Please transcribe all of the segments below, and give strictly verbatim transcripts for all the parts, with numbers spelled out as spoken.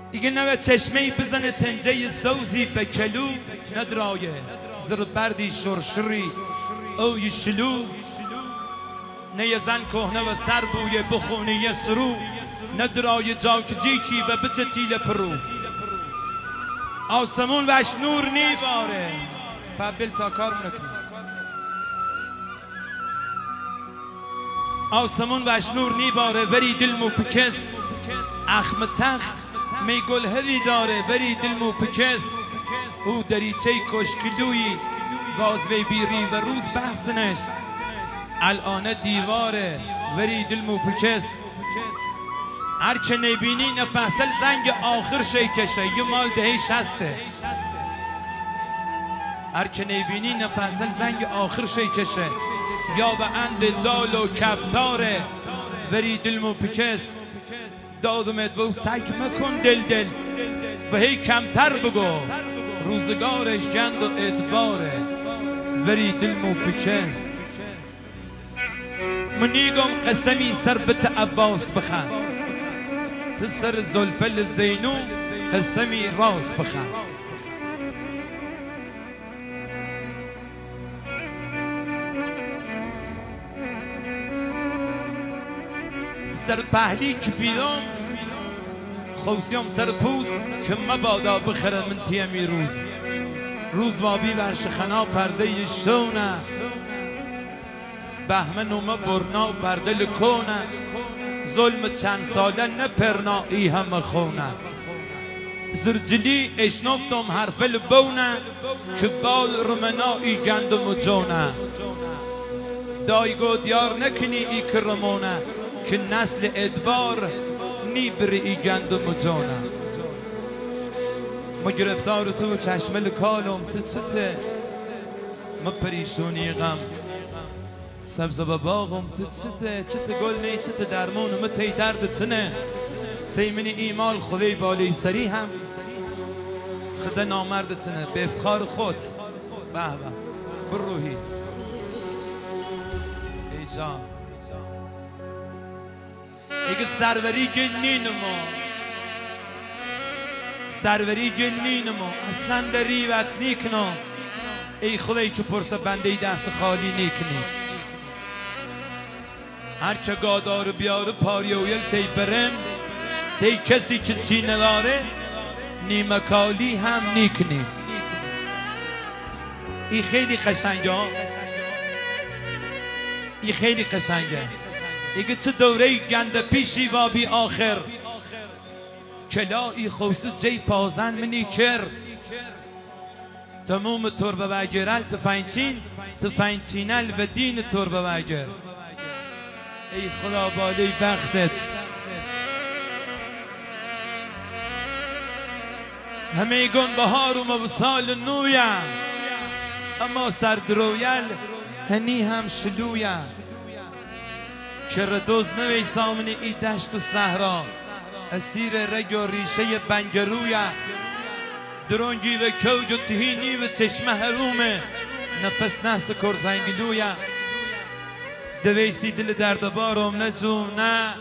دیگه نه چشمه‌ای بزنه تنجه سوزی به کلو، ندرایه زر بردی شرشری او یشلو، نه یه زن کهنه و سر بوی بخونه یه سرو، ندرای جاک جیکی و بچه تیل پرو. آسمون وش نور نیباره پبل تا کار منکنی. آسمون وش نور نیباره وری دل مو پکس، اخم تخ می گل هدی داره وری دل مو پکس. او دریچه کشکلویی وازوی بیری و روز بحثنش، الان دیواره وری دل مو پکس. هرچه نبینی نفصل زنگ آخر شیکشه یه مال دهی شسته. هرچه نبینی نفصل زنگ آخر شیکشه یا به اند لال و کفتاره وری دل مو پکس. دادمت و سگ مکن دل دل و هی کمتر بگو، روزگارش گند و ادباره وری دل مو پکس. منیگم قسمی سر بت عواس بخن، تسر زلفل زینو قسمی راست بخن. سر پهلی که بیدم خوصیم سر پوز که مبادا بخره من تیمی روز. روز وابی ورشخنا پرده شونه، بهمن و برنا و پرده لکونه. ظلم چند ساله نپرنایی هم خونه، زرجلی اشنفتم حرف البونه که بال رمنایی گندم و جونه. دایگو دیار نکنی ای کرمونه که نسل ادبار نیبری ای گندم و جونه. ما گرفتار تو چشمل کالم تو چته، ما پریشونی غم سبز و باغم تو چته. چته گل نی چته درمونم تی درد تنه. سیمنی ایمال خدای بالی سری هم خدا نامرد تنه به افتخار خود. به به بروحی ای جان ایگه سروری گلنین ما، سروری گلنین ما اصلا در ریوت نیکنا. ای خدایی که پرسه بنده دست خالی نیکنی. هرچه گادار بیاره پاری و یل تی برم، تی کسی که چی نداره نیمه کالی هم نیکنی. ای خیلی قشنگه، ای خیلی قشنگه. ایگه چه دوره گنده پیشی و بی آخر، کلا ای خوست جی پازن منی کر. تموم تربه بگرل تفینچین تفینچینل و دین تربه بگر. ای خدا بالی بختت. همه گن بهارم و سال نویم، اما سردرویل هنی هم شلویم. چرا دوز نوی سامنی ای دشت و صحرا، اسیر رگ و ریشه بنگرویم. درنگی و کوج و تهینی و چشمه حرومه، نفس نست کرزنگلویم. دویسی دل دردبارم نجونه،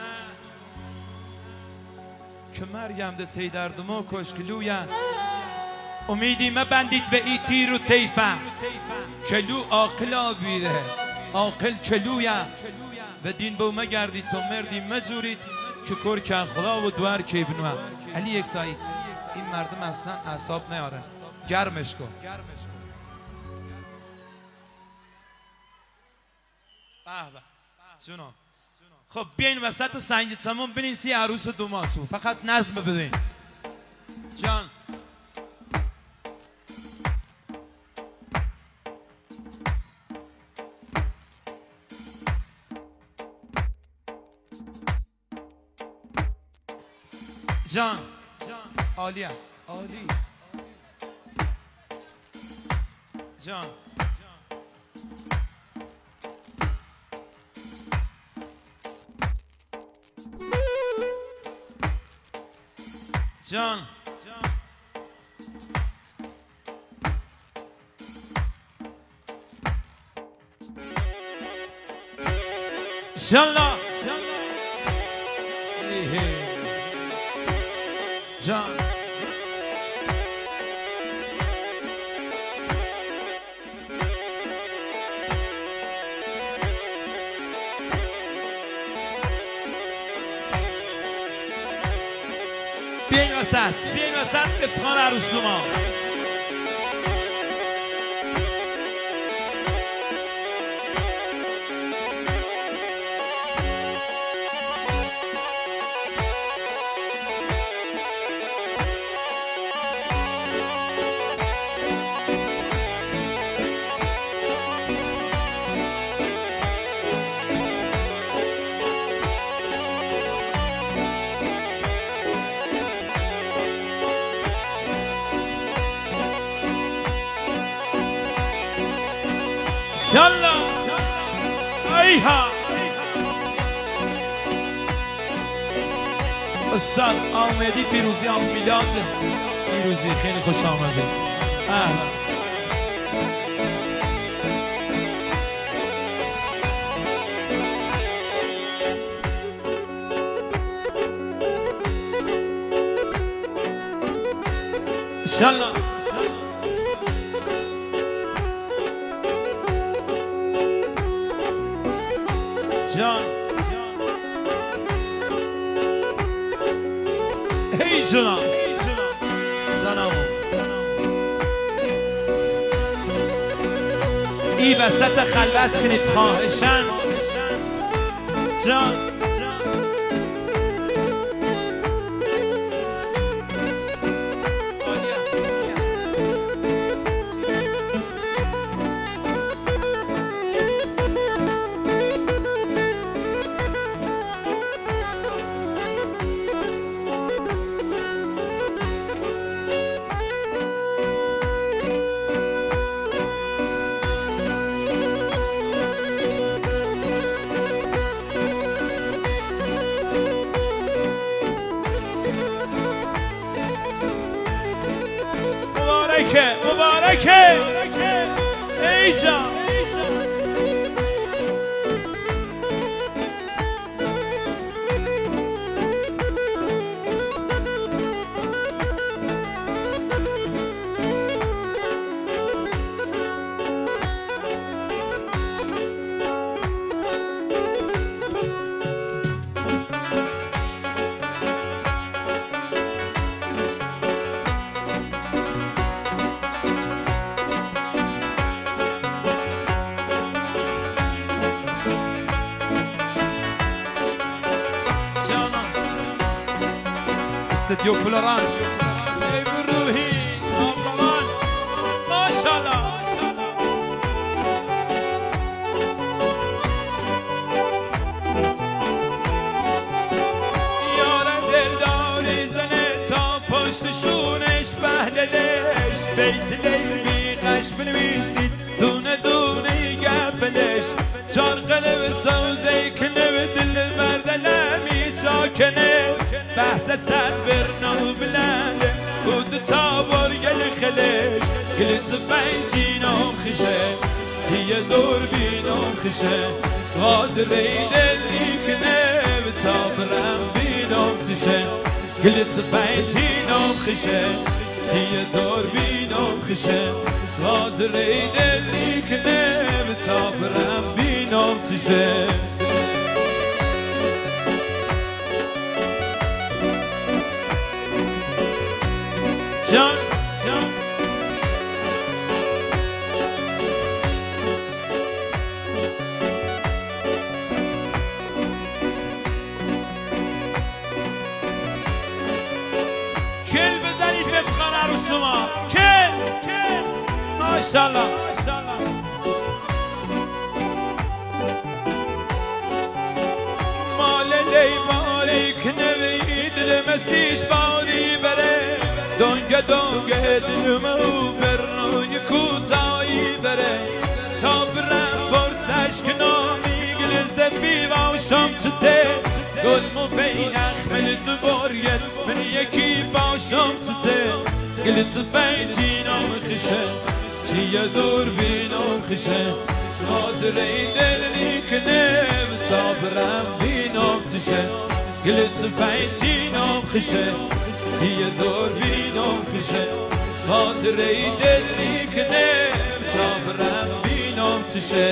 که مریم ده تی دردمو کشکلویم. امیدی مبندید و ای تیر و تیفه، کلو عاقل بیره عاقل کلویم. و دین بو مگردید تو مردی مجورید که کر کن خدا و دوار که ابنوه. علی یک سایی این مردم اصلا اعصاب نیاره، گرمش کن. به به جونم. خب بیاین وسط سنگ سمون بنویسی عروس دوماسو، فقط نظم بدین جان. جان عالیه عالی جان. جان انشالله جان بیاین وسط بیاین وسط افتخار عروس ما انشالله ایها استاد آمدی پیروزی هم میلاد پیروزی خیلی خوش آمده اهلا انشالله جان ای جناب جناب ای وسط خلوت کنید خواهشن جان مبارکه مبارکه ای جان استديو فلورانس ای بروحی آبمان ماشاءالله یارم دلداری زنه تا پشت شونش بهدلش بیت لیلی قش بنویسید دونه دونه گپلش چار قلب سوزه کنه به دل مردلمی چاکنه بحث صبر نو بلنده بود تابر گل خلش گلت بینچینم خشه تیه دور بینم خشه قادر دلی کنه به تابرم بینم تشه گلت بینچینم خشه تیه دور بینم خشه قادر دلی کنه به تابرم بینم تشه جان جان کل بزنید به افتخار عروس ما کل کل ماشاءالله مال لی باریک نوید لمسیش باری بره دنگه دنگه دلمو برنوی کوتایی بره تا برم فرسش کنامی گلزه بیواشم چته گلمو بین اخمل دوبارگل من یکی باشم چته گلت بیتینام خشه چیه دور بینام خشه قادره دلنی کنه تا برم بینام تشه گلت بیتینام خشه تی دور بینم خشه خاطره دلی کنه تا برم بینم تشه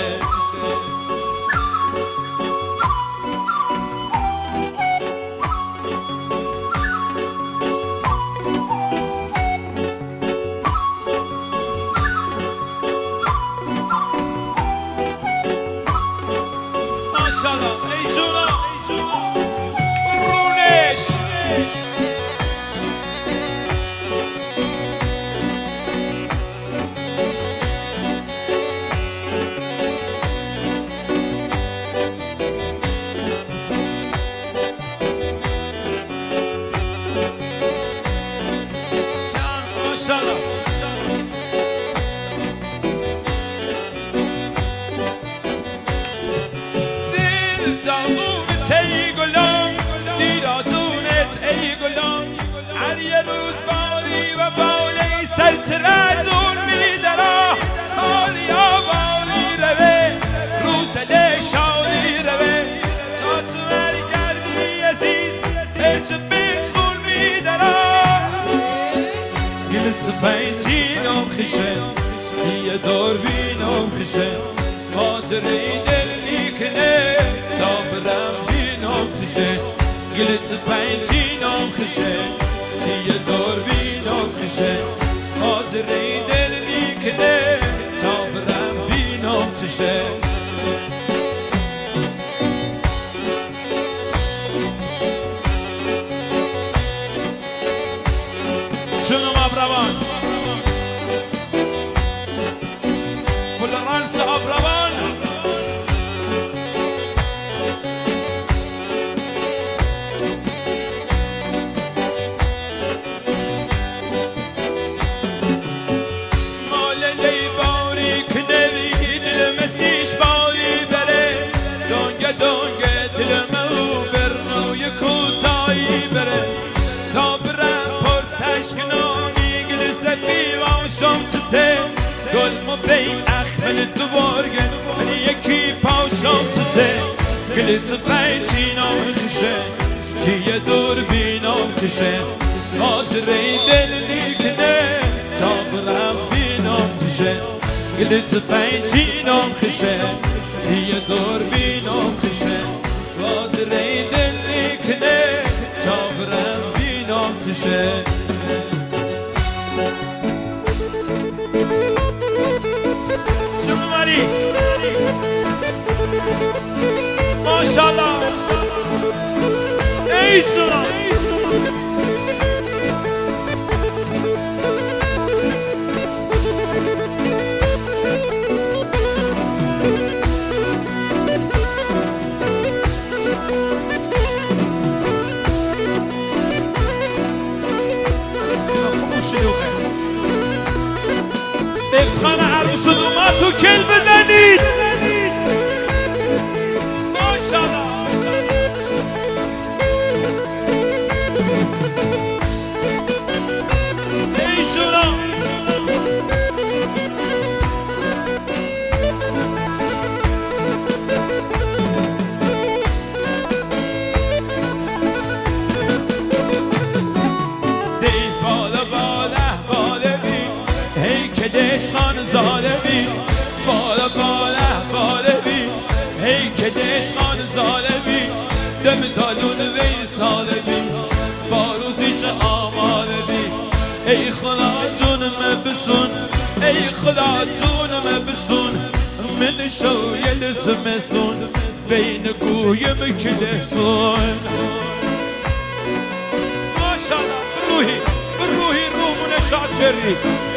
ای گلم دیراتونت ای گلم هر یه روز بالی و بالی سر ترازون میدرا حالی آبالی روه روزل شالی روه تا تو مرگردی عزیز هرچه بخون میدرا گلت فیتینم خشه تیه دور بینم خشه خاطره دل نیکنه تا برم تشه گلت پنجینم خشه تیه دور بینم خشه خاطره دل نیکنه تا برم بینم تشه شنو ابروان فلورانس ابروان گل ما بین اخمل دوبارگن ولی یکی پاشم تته گلت پنجینام خشه تیه دور بینام کشه خاطره دل نیکنه تا برم بینام تشه گلت پنجینام خشه تیه دور بینام خشه خاطره دل نیکنه تا برم بینام تشه ماشاءالله ای سورا افتخان عروس دومت تو کل بزنید دشخان ظالمی بالا بالا بالبی هی که دشخان ظالمی دم دالون وی سالبی باروزیش آمالبی ای خدا جونم بسون ای خدا جونم بسون من شویل زمسون بین گویم کلسون ماشاءالله روحی روحی رومون شاچری